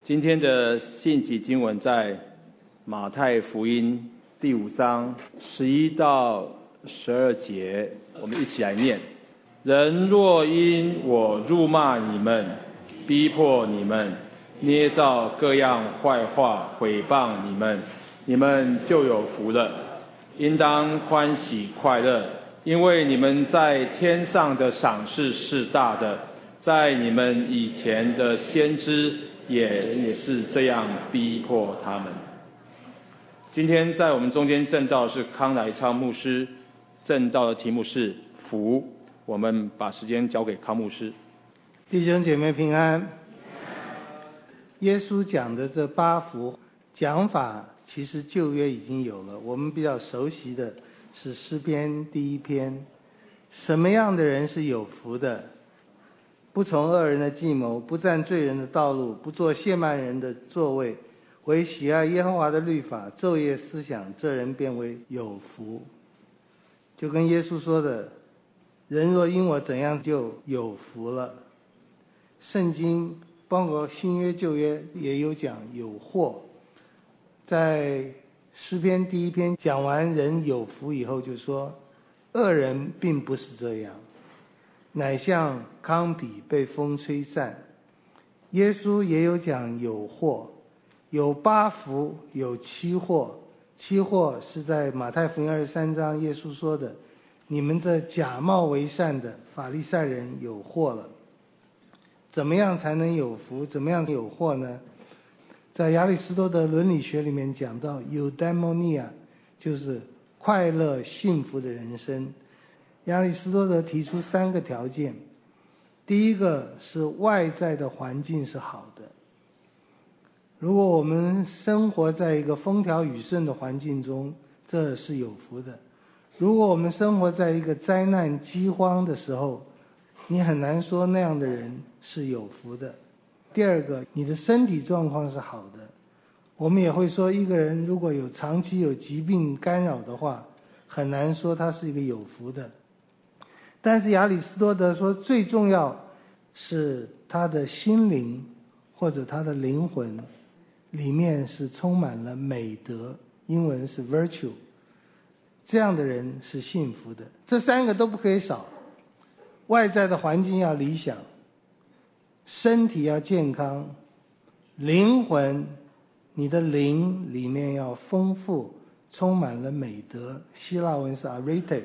今天的信息经文在马太福音第5章11到12节，我们一起来念。人若因我辱骂你们，逼迫你们，捏造各样坏话毁谤你们，你们就有福了。应当欢喜快乐，因为你们在天上的赏赐是大的，在你们以前的先知也是这样逼迫他们。今天在我们中间证道是康来昌牧师，证道的题目是福。我们把时间交给康牧师。 弟兄姐妹平安。耶稣讲的这8福讲法，其实旧约已经有了，我们比较熟悉的是诗篇第1篇。什么样的人是有福的？不从恶人的计谋，不占罪人的道路，不做亵慢人的座位，为喜爱耶和华的律法昼夜思想，这人便为有福。就跟耶稣说的，人若因我怎样就有福了。圣经包括新约旧约也有讲有祸。在诗篇第1篇讲完人有福以后，就说恶人并不是这样，乃像糠秕被风吹散。耶稣也有讲有祸，有8福有7祸。7祸是在马太福音23章耶稣说的，你们这假冒为善的法利赛人有祸了。怎么样才能有福？怎么样有祸呢？在亚里士多德伦理学里面讲到eudaimonia，就是快乐幸福的人生。亚里士多德提出3个条件。第一个是外在的环境是好的。如果我们生活在一个风调雨顺的环境中，这是有福的。如果我们生活在一个灾难饥荒的时候，你很难说那样的人是有福的。第二个，你的身体状况是好的。我们也会说，一个人如果长期有疾病干扰的话，很难说他是一个有福的。但是亚里士多德说，最重要是他的心灵或者他的灵魂里面是充满了美德，英文是 virtue， 这样的人是幸福的。这3个都不可以少。外在的环境要理想，身体要健康，灵魂，你的灵里面要丰富，充满了美德，希腊文是 arete。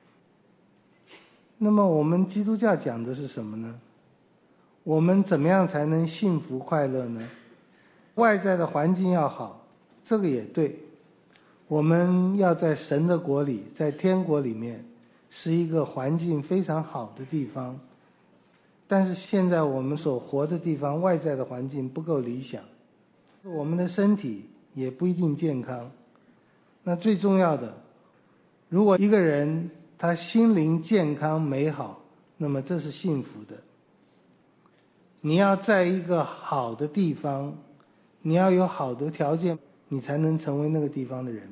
那么我们基督教讲的是什么呢？我们怎么样才能幸福快乐呢？外在的环境要好，这个也对。我们要在神的国里，在天国里面是一个环境非常好的地方。但是现在我们所活的地方，外在的环境不够理想，我们的身体也不一定健康。那最重要的，如果一个人他心灵健康美好，那么这是幸福的。你要在一个好的地方，你要有好的条件，你才能成为那个地方的人。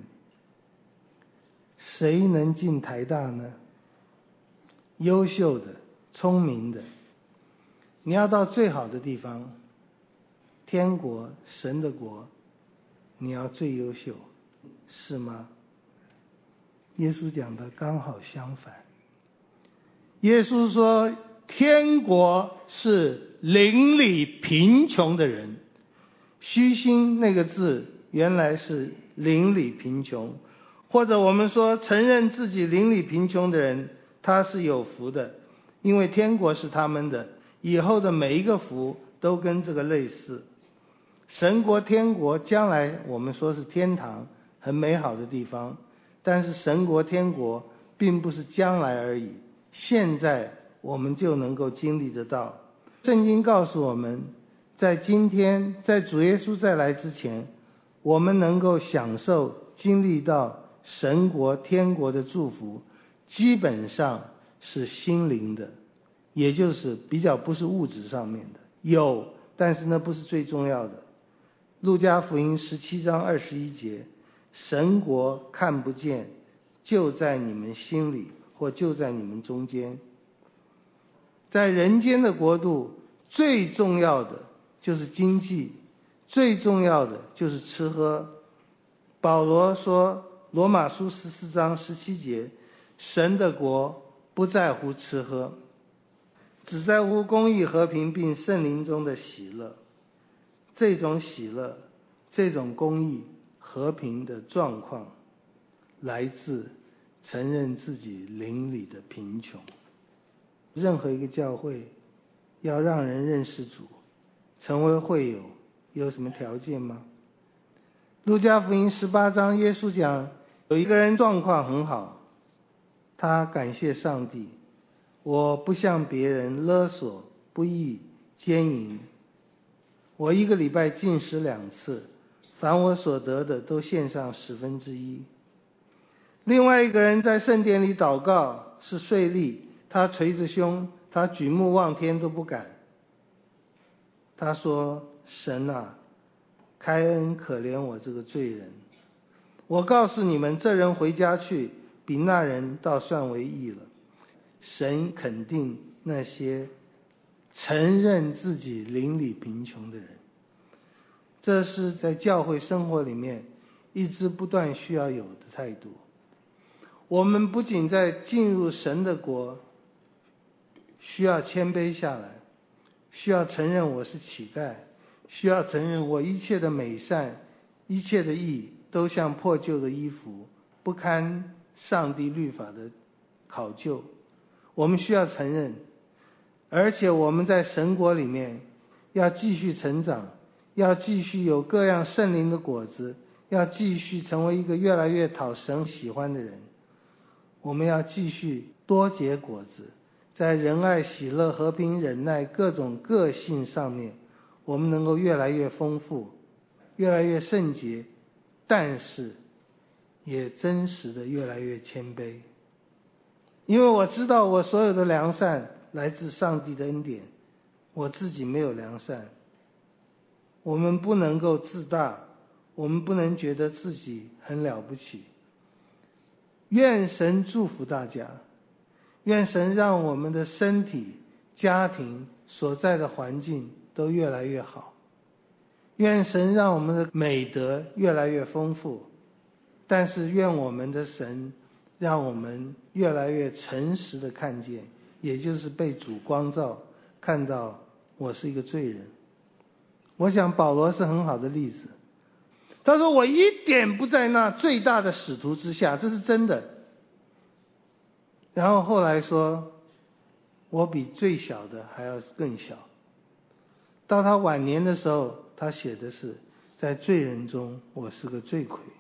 谁能进台大呢？优秀的，聪明的。你要到最好的地方，天国，神的国，你要最优秀，是吗？耶稣讲的刚好相反。耶稣说，天国是邻里贫穷的人。虚心那个字原来是邻里贫穷，或者我们说承认自己邻里贫穷的人，他是有福的，因为天国是他们的。以后的每一个福都跟这个类似。神国天国将来我们说是天堂，很美好的地方，但是神国天国并不是将来而已，现在我们就能够经历得到。圣经告诉我们，在今天，在主耶稣再来之前，我们能够享受经历到神国天国的祝福，基本上是心灵的，也就是比较不是物质上面的，有，但是那不是最重要的。路加福音17章21节，神国看不见，就在你们心里，或就在你们中间。在人间的国度，最重要的就是经济， 最重要的就是吃喝。保罗说，罗马书14章17节，神的国不在乎吃喝，只在乎公义、和平并圣灵中的喜乐。这种喜乐，这种公义、和平的状况，来自承认自己灵里的贫穷。任何一个教会要让人认识主，成为会友，有什么条件吗？路加福音18章，耶稣讲，有一个人状况很好，他感谢上帝，我不向别人勒索、不义、奸淫，我1个礼拜禁食2次，凡我所得的都献上1/10。另外一个人在圣殿里祷告，是税吏，他捶着胸，他举目望天都不敢。他说，神啊，开恩可怜我这个罪人。我告诉你们，这人回家去，比那人倒算为义了。神肯定那些承认自己灵里贫穷的人。这是在教会生活里面一直不断需要有的态度。我们不仅在进入神的国需要谦卑下来，需要承认我是乞丐，需要承认我一切的美善、一切的义都像破旧的衣服，不堪上帝律法的考究。我们需要承认，而且我们在神国里面要继续成长，要继续有各样圣灵的果子，要继续成为一个越来越讨神喜欢的人。我们要继续多结果子，在仁爱、喜乐、和平、忍耐各种个性上面，我们能够越来越丰富，越来越圣洁，但是也真实的越来越谦卑。因为我知道我所有的良善来自上帝的恩典，我自己没有良善。我们不能够自大，我们不能觉得自己很了不起。愿神祝福大家，愿神让我们的身体、家庭所在的环境都越来越好，愿神让我们的美德越来越丰富，但是愿我们的神让我们越来越诚实的看见，也就是被主光照，看到我是一个罪人。我想保罗是很好的例子，他说我一点不在那最大的使徒之下，这是真的。然后后来说，我比最小的还要更小。到他晚年的时候，他写的是，在罪人中我是个罪魁。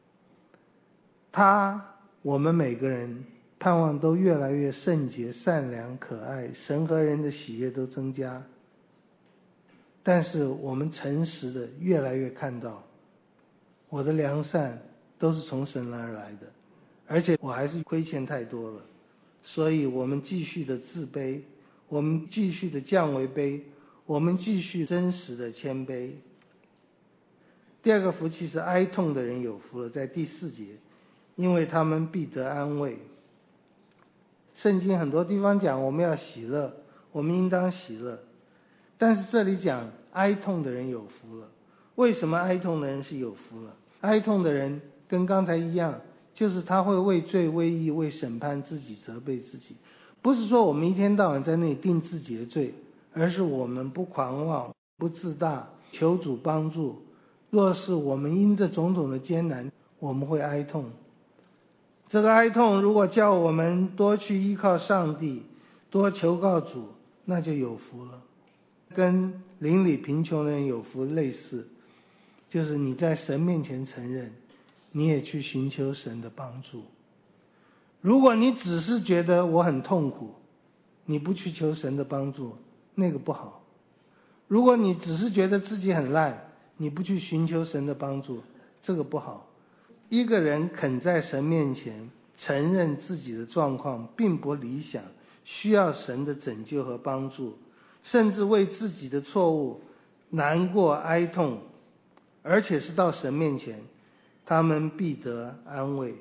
我们每个人盼望都越来越圣洁、善良、可爱，神和人的喜悦都增加。但是我们诚实的越来越看到，我的良善都是从神而来的，而且我还是亏欠太多了，所以我们继续的自卑，我们继续的降为卑，我们继续真实的谦卑。第二个福气是哀痛的人有福了，在第4节，因为他们必得安慰。圣经很多地方讲我们要喜乐，我们应当喜乐，但是这里讲哀痛的人有福了。为什么哀痛的人是有福了？哀痛的人跟刚才一样，就是他会为罪、为义、为审判自己，责备自己。不是说我们一天到晚在那里定自己的罪，而是我们不狂妄、不自大，求主帮助。若是我们因着种种的艰难，我们会哀痛。这个哀痛如果叫我们多去依靠上帝，多求告主，那就有福了。跟邻里贫穷的人有福类似，就是你在神面前承认，你也去寻求神的帮助。如果你只是觉得我很痛苦，你不去求神的帮助，那个不好。如果你只是觉得自己很烂，你不去寻求神的帮助，这个不好。一个人肯在神面前承认自己的状况并不理想，需要神的拯救和帮助，甚至为自己的错误难过哀痛，而且是到神面前，他们必得安慰。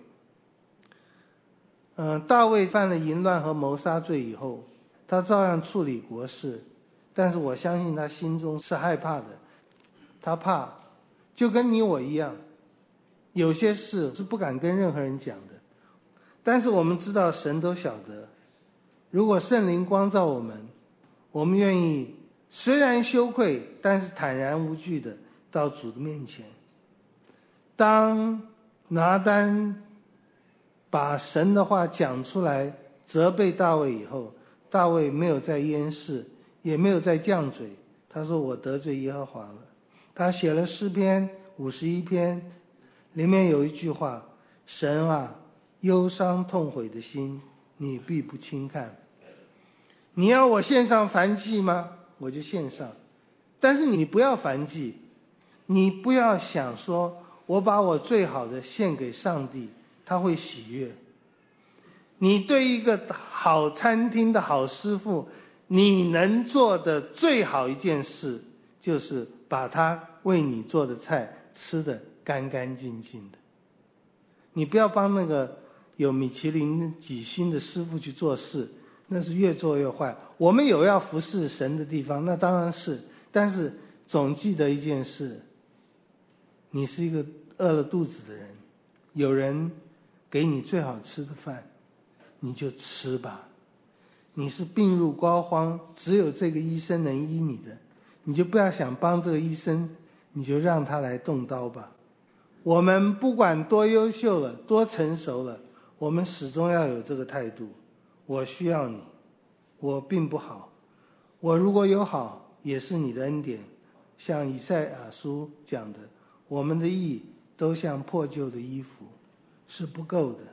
大卫犯了淫乱和谋杀罪以后，他照样处理国事，但是我相信他心中是害怕的。 他怕，就跟你我一样，有些事是不敢跟任何人讲的。但是我们知道神都晓得，如果圣灵光照我们，我们愿意虽然羞愧，但是坦然无惧的到主的面前。当拿单把神的话讲出来责备大卫以后，大卫没有再掩饰，也没有再犟嘴，他说我得罪耶和华了。他写了诗篇51篇，里面有一句话，神啊，忧伤痛悔的心你必不轻看。你要我献上燔祭吗？我就献上，但是你不要燔祭，你不要想说我把我最好的献给上帝他会喜悦。你对一个好餐厅的好师傅，你能做的最好一件事就是把他为你做的菜吃得干干净净的。你不要帮那个有米其林几星的师傅去做事，那是越做越坏。我们有要服侍神的地方，那当然是，但是总记得一件事，你是一个饿了肚子的人，有人给你最好吃的饭，你就吃吧。你是病入膏肓，只有这个医生能医你的，你就不要想帮这个医生，你就让他来动刀吧。我们不管多优秀了，多成熟了，我们始终要有这个态度。我需要你，我并不好，我如果有好，也是你的恩典。像以赛亚书讲的，我们的义都像破旧的衣服，是不够的。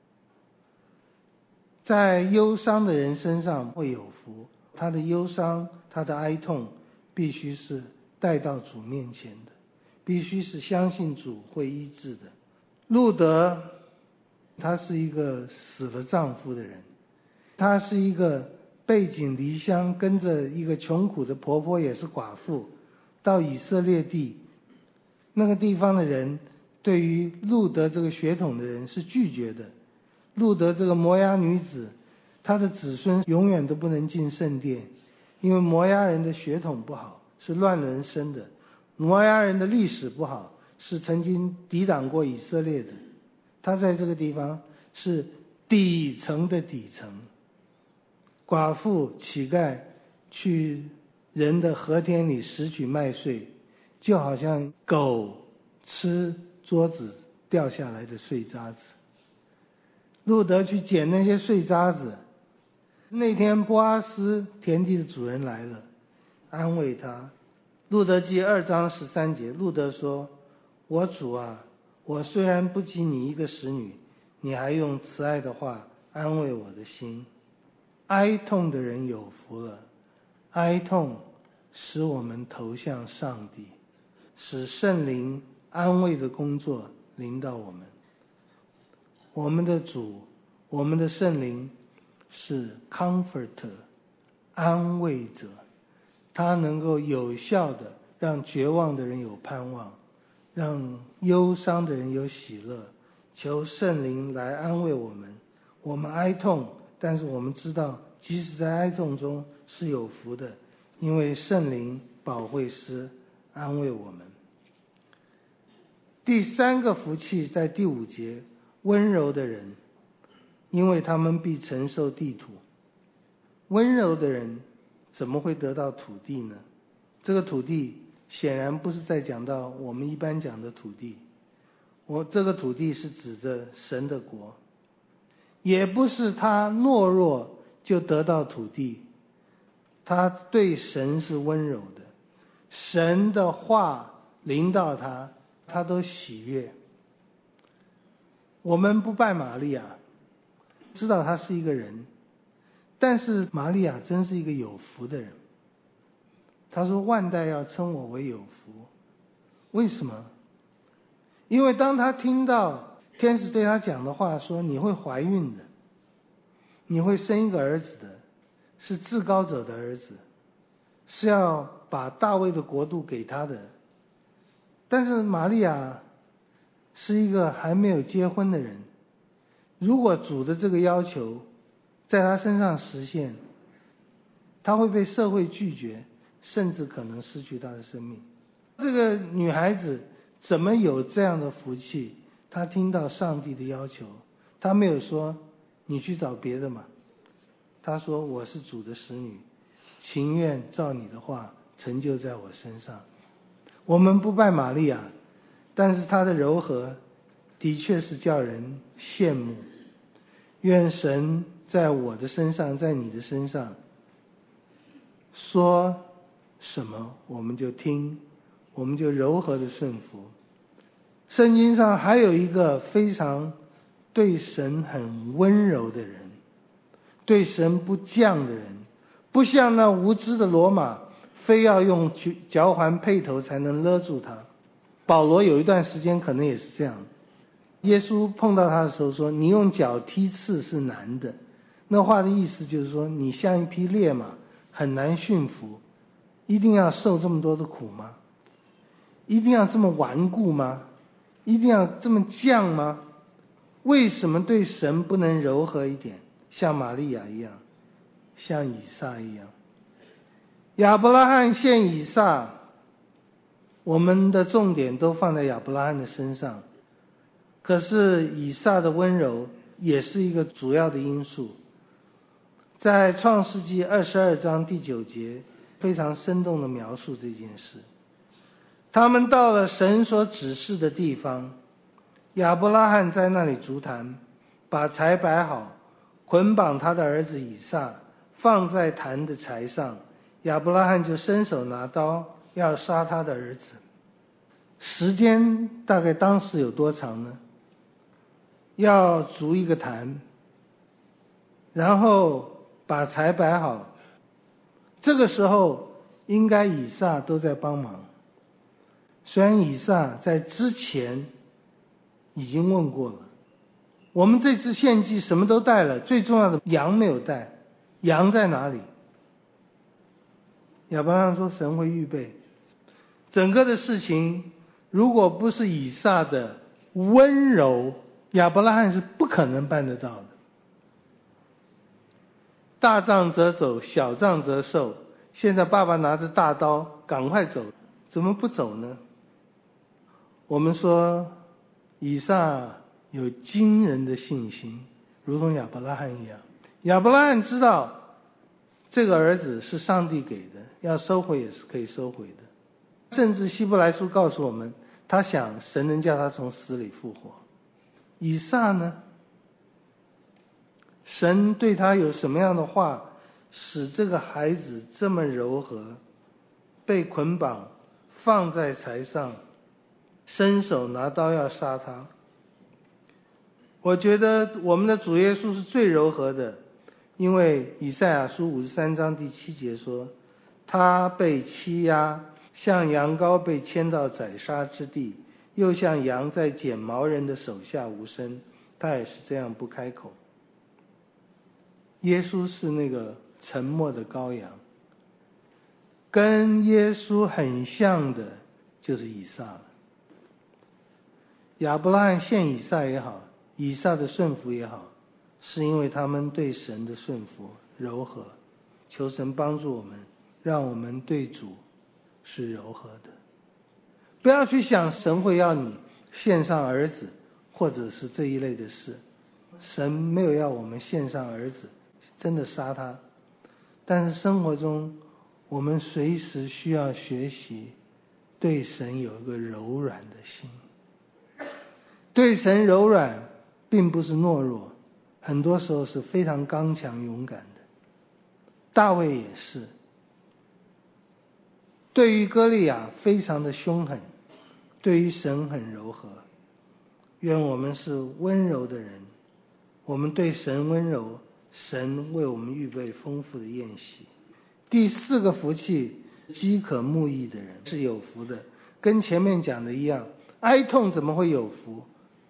在忧伤的人身上会有福，他的忧伤，他的哀痛必须是带到主面前的，必须是相信主会医治的。路德他是一个死了丈夫的人，他是一个背井离乡，跟着一个穷苦的婆婆也是寡妇到以色列地，那个地方的人对于路德这个血统的人是拒绝的。路德这个摩押女子，她的子孙永远都不能进圣殿，因为摩押人的血统不好，是乱伦生的。摩押人的历史不好，是曾经抵挡过以色列的。她在这个地方是底层的底层，寡妇乞丐去人的禾田里拾取麦穗，就好像狗吃桌子掉下来的碎渣子。路德去捡那些碎渣子，那天波阿斯田地的主人来了，安慰他。路德记2章13节，路德说，我主啊，我虽然不及你一个使女，你还用慈爱的话安慰我的心。哀痛的人有福了，哀痛使我们投向上帝，使圣灵安慰的工作临到我们。我们的主，我们的圣灵是 comforter， 安慰者，他能够有效的让绝望的人有盼望，让忧伤的人有喜乐。求圣灵来安慰我们。我们哀痛，但是我们知道即使在哀痛中是有福的，因为圣灵保惠师安慰我们。第三个福气在第5节，温柔的人，因为他们必承受地土。温柔的人怎么会得到土地呢？这个土地显然不是在讲到我们一般讲的土地，这个土地是指着神的国，也不是他懦弱就得到土地，他对神是温柔的，神的话临到他，他都喜悦。我们不拜玛利亚，知道她是一个人，但是玛利亚真是一个有福的人。她说万代要称我为有福。为什么？因为当她听到天使对她讲的话，说你会怀孕的，你会生一个儿子的，是至高者的儿子，是要把大卫的国度给他的。但是玛利亚是一个还没有结婚的人，如果主的这个要求在他身上实现，他会被社会拒绝，甚至可能失去他的生命。 这个女孩子怎么有这样的福气？她听到上帝的要求，她没有说你去找别的嘛，她说我是主的使女，情愿照你的话成就在我身上。我们不拜玛利亚，但是她的柔和的确是叫人羡慕。愿神在我的身上，在你的身上说什么我们就听，我们就柔和的顺服。圣经上还有一个非常对神很温柔的人，对神不犟的人，不像那无知的罗马非要用嚼环辔头才能勒住他。保罗有一段时间可能也是这样，耶稣碰到他的时候说，你用脚踢刺是难的。那话的意思就是说，你像一匹烈马，很难驯服，一定要受这么多的苦吗？一定要这么顽固吗？一定要这么犟吗？为什么对神不能柔和一点，像玛利亚一样，像以撒一样？亚伯拉罕献以撒，我们的重点都放在亚伯拉罕的身上，可是以撒的温柔也是一个主要的因素。在创世纪22章第9节非常生动地描述这件事。他们到了神所指示的地方，亚伯拉罕在那里筑坛，把柴摆好，捆绑他的儿子以撒，放在坛的柴上。亚伯拉罕就伸手拿刀要杀他的儿子。时间大概当时有多长呢？要筑一个坛，然后把柴摆好，这个时候应该以撒都在帮忙。虽然以撒在之前已经问过了，我们这次献祭什么都带了，最重要的羊没有带，羊在哪里？亚伯拉罕说神会预备。整个的事情如果不是以撒的温柔，亚伯拉罕是不可能办得到的。大杖则走，小杖则受。现在爸爸拿着大刀赶快走，怎么不走呢？我们说以撒有惊人的信心，如同亚伯拉罕一样。亚伯拉罕知道这个儿子是上帝给的，要收回也是可以收回的。甚至希伯来书告诉我们，他想神能叫他从死里复活。以撒呢？神对他有什么样的话，使这个孩子这么柔和，被捆绑放在柴上，伸手拿刀要杀他？我觉得我们的主耶稣是最柔和的，因为以赛亚书53章第7节说，他被欺压，像羊羔被牵到宰杀之地，又像羊在剪毛人的手下无声，他也是这样不开口。耶稣是那个沉默的羔羊，跟耶稣很像的就是以撒了。亚伯拉罕献以撒也好，以撒的顺服也好，是因为他们对神的顺服柔和。求神帮助我们，让我们对主是柔和的。不要去想神会要你献上儿子或者是这一类的事，神没有要我们献上儿子真的杀他，但是生活中我们随时需要学习对神有一个柔软的心。对神柔软并不是懦弱，很多时候是非常刚强勇敢的。大卫也是，对于歌利亚非常的凶狠，对于神很柔和。愿我们是温柔的人，我们对神温柔，神为我们预备丰富的宴席。第4个福气，饥渴慕义的人是有福的。跟前面讲的一样，哀痛怎么会有福？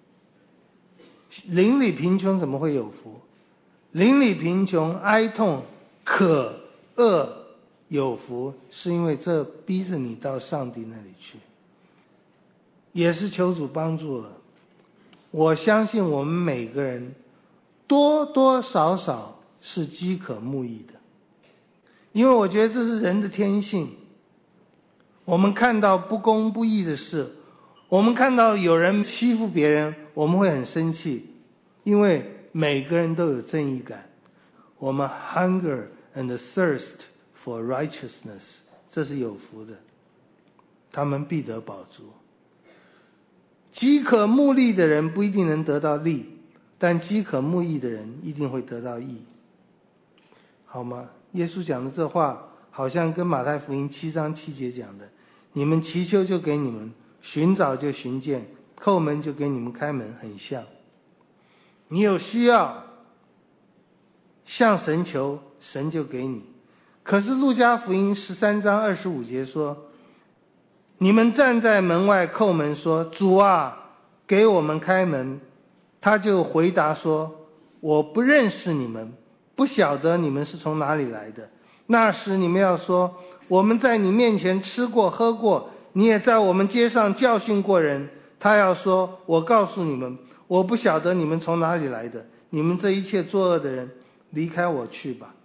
邻里贫穷怎么会有福？邻里贫穷、哀痛、渴、饿有福，是因为这逼着你到上帝那里去。也是求主帮助了。我相信我们每个人多多少少是饥渴慕义的，因为我觉得这是人的天性。 我们看到不公不义的事，我们看到有人欺负别人，我们会很生气，因为每个人都有正义感。我们 hunger and thirst for righteousness， 这是有福的，他们必得饱足。饥渴慕利的人不一定能得到利，但饥渴慕义的人一定会得到义，好吗？耶稣讲的这话好像跟马太福音7章7节讲的，你们祈求就给你们，寻找就寻见，叩门就给你们开门很像。你有需要向神求，神就给你。可是路加福音13章25节说，你们站在门外叩门说，主啊，给我们开门。他就回答说，我不认识你们，不晓得你们是从哪里来的。那时你们要说，我们在你面前吃过喝过，你也在我们街上教训过人。他要说，我告诉你们，我不晓得你们从哪里来的，你们这一切作恶的人，离开我去吧。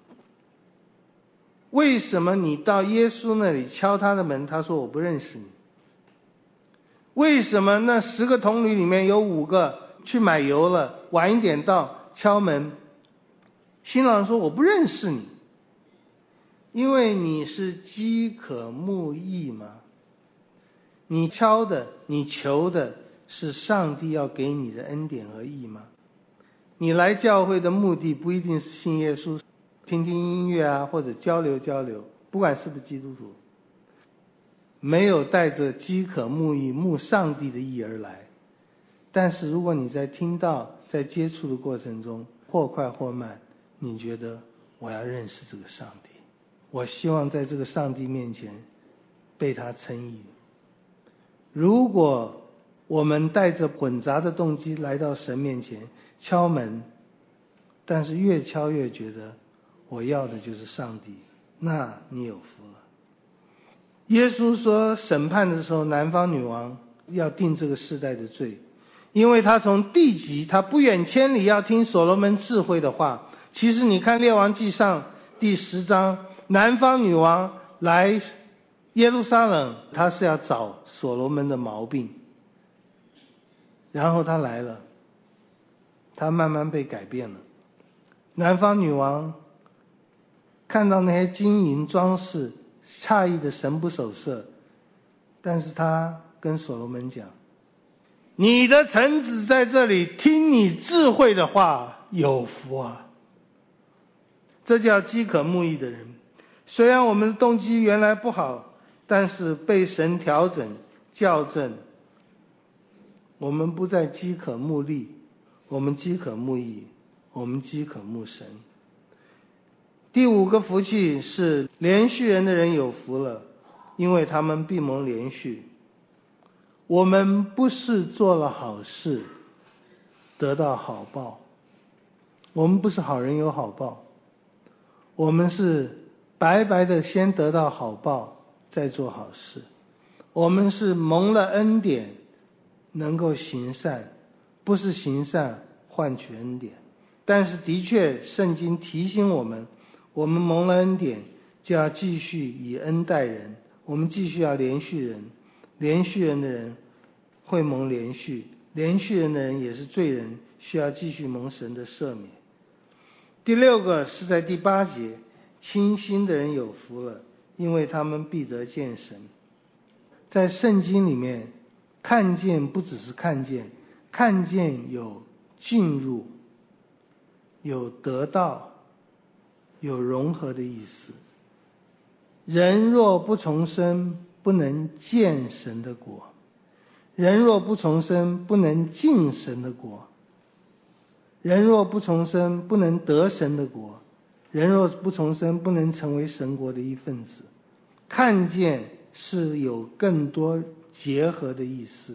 为什么你到耶稣那里敲他的门，他说我不认识你？为什么那10个童女里面有5个去买油了，晚一点到敲门，新郎说我不认识你？因为你是饥渴慕义吗？你敲的，你求的是上帝要给你的恩典和义吗？你来教会的目的不一定是信耶稣，听听音乐啊，或者交流交流，不管是不是基督徒，没有带着饥渴慕义慕上帝的义而来。但是如果你在听到在接触的过程中，或快或慢，你觉得我要认识这个上帝，我希望在这个上帝面前被他称义。如果我们带着混杂的动机来到神面前敲门，但是越敲越觉得我要的就是上帝，那你有福了。耶稣说审判的时候，南方女王要定这个世代的罪，因为他从地极，他不远千里要听所罗门智慧的话。其实你看列王纪上第10章，南方女王来耶路撒冷，她是要找所罗门的毛病，然后她来了，她慢慢被改变了。南方女王看到那些金银装饰，诧异的神不守舍，但是她跟所罗门讲，你的臣子在这里听你智慧的话，有福啊。这叫饥渴慕义的人。虽然我们的动机原来不好，但是被神调整校正，我们不再饥渴慕利，我们饥渴慕义，我们饥渴慕神。第5个福气是连续人的人有福了，因为他们必蒙连续。我们不是做了好事得到好报，我们不是好人有好报，我们是白白的先得到好报再做好事。我们是蒙了恩典能够行善，不是行善换取恩典。但是的确圣经提醒我们，我们蒙了恩典就要继续以恩待人，我们继续要连续人。连续人的人会蒙连续，连续人的人也是罪人，需要继续蒙神的赦免。第6个是在第8节，清心的人有福了，因为他们必得见神。在圣经里面，看见不只是看见，看见有进入，有得到，有融合的意思。人若不重生，不能见神的国；人若不重生，不能进神的国；人若不重生，不能得神的国；人若不重生，不能成为神国的一份子。看见是有更多结合的意思。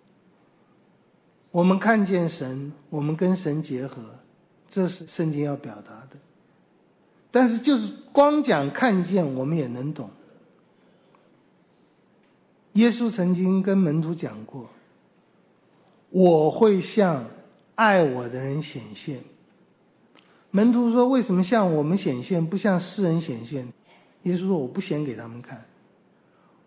我们看见神，我们跟神结合，这是圣经要表达的。但是就是光讲看见，我们也能懂。耶稣曾经跟门徒讲过，我会向爱我的人显现。门徒说，为什么向我们显现，不向世人显现？耶稣说，我不显给他们看，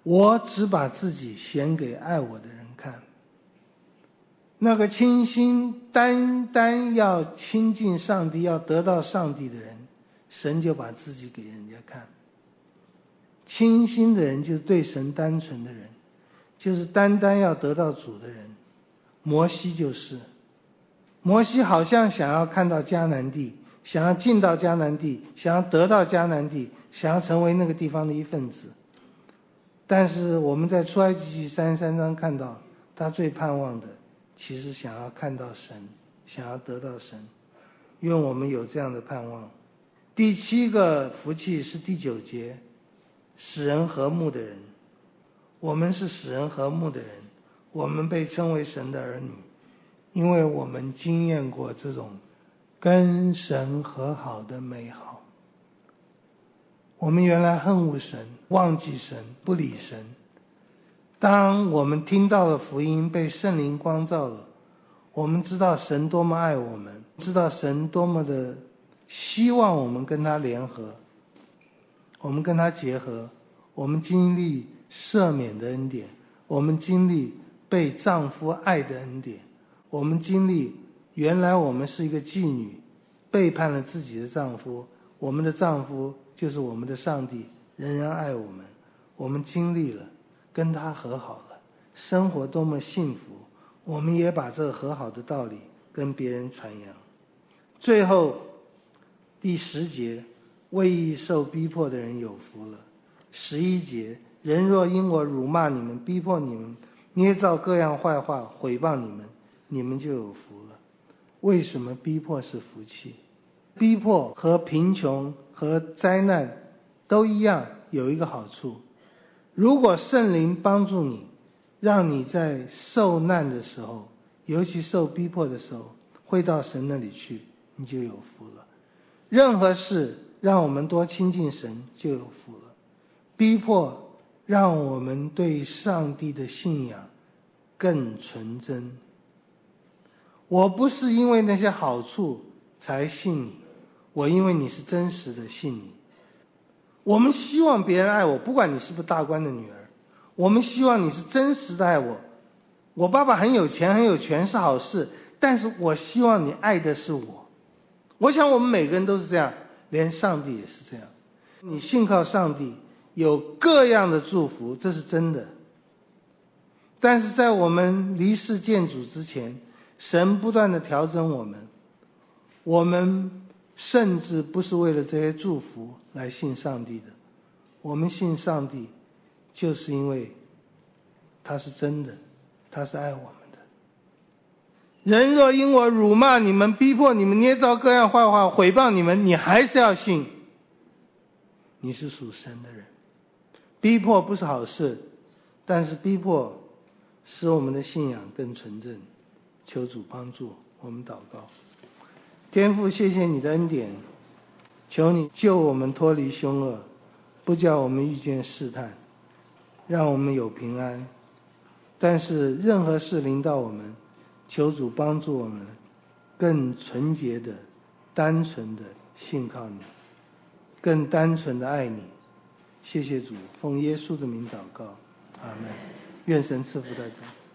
我只把自己显给爱我的人看。那个倾心单单要亲近上帝，要得到上帝的人，神就把自己给人家看。倾心的人就是对神单纯的人，就是单单要得到主的人。摩西就是，摩西好像想要看到迦南地，想要进到迦南地，想要得到迦南地，想要成为那个地方的一份子。但是我们在出埃及记33章看到，他最盼望的其实想要看到神，想要得到神。愿我们有这样的盼望。第7个福气是第9节，使人和睦的人。我们是使人和睦的人，我们被称为神的儿女，因为我们经验过这种跟神和好的美好。我们原来恨恶神，忘记神，不理神。当我们听到了福音，被圣灵光照了，我们知道神多么爱我们，知道神多么的希望我们跟他联合，我们跟他结合，我们经历赦免的恩典，我们经历被丈夫爱的恩典，我们经历原来我们是一个妓女，背叛了自己的丈夫，我们的丈夫就是我们的上帝，仍然爱我们。我们经历了跟他和好了，生活多么幸福，我们也把这个和好的道理跟别人传扬。最后第10节，为义受逼迫的人有福了。11节，人若因我辱骂你们，逼迫你们，捏造各样坏话毁谤你们，你们就有福了。为什么逼迫是福气？逼迫和贫穷和灾难都一样，有一个好处，如果圣灵帮助你，让你在受难的时候，尤其受逼迫的时候，会到神那里去，你就有福了。任何事让我们多亲近神，就有福了。逼迫让我们对上帝的信仰更纯真。我不是因为那些好处才信你，我因为你是真实的信你。我们希望别人爱我，不管你是不是大官的女儿，我们希望你是真实的爱我。我爸爸很有钱很有权是好事，但是我希望你爱的是我。我想我们每个人都是这样，连上帝也是这样。你信靠上帝有各样的祝福，这是真的。但是在我们离世见主之前，神不断的调整我们，我们甚至不是为了这些祝福来信上帝的，我们信上帝就是因为他是真的，他是爱我们的。人若因我辱骂你们，逼迫你们，捏造各样坏话毁谤你们，你还是要信，你是属神的人。逼迫不是好事，但是逼迫使我们的信仰更纯正。求主帮助我们祷告。天父，谢谢你的恩典，求你救我们脱离凶恶，不叫我们遇见试探，让我们有平安。但是任何事临到我们，求主帮助我们更纯洁的单纯的信靠你，更单纯的爱你。谢谢主，奉耶稣的名祷告，阿们。愿神赐福大家。